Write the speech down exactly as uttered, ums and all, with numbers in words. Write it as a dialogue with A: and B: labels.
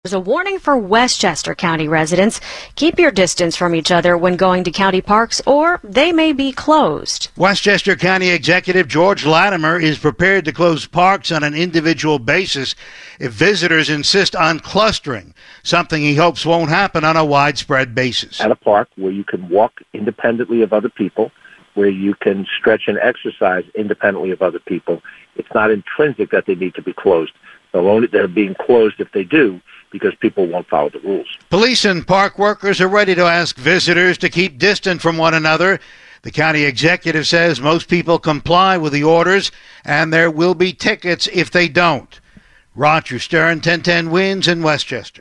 A: There's a warning for Westchester County residents. Keep your distance from each other when going to county parks, or they may be closed.
B: Westchester County Executive George Latimer is prepared to close parks on an individual basis if visitors insist on clustering, something he hopes won't happen on a widespread basis.
C: At a park where you can walk independently of other people, where you can stretch and exercise independently of other people, it's not intrinsic that they need to be closed. They'll only, they're being closed if they do, because people won't follow the rules.
B: Police and park workers are ready to ask visitors to keep distant from one another. The county executive says most people comply with the orders, and there will be tickets if they don't. Roger Stern, ten ten Wins in Westchester.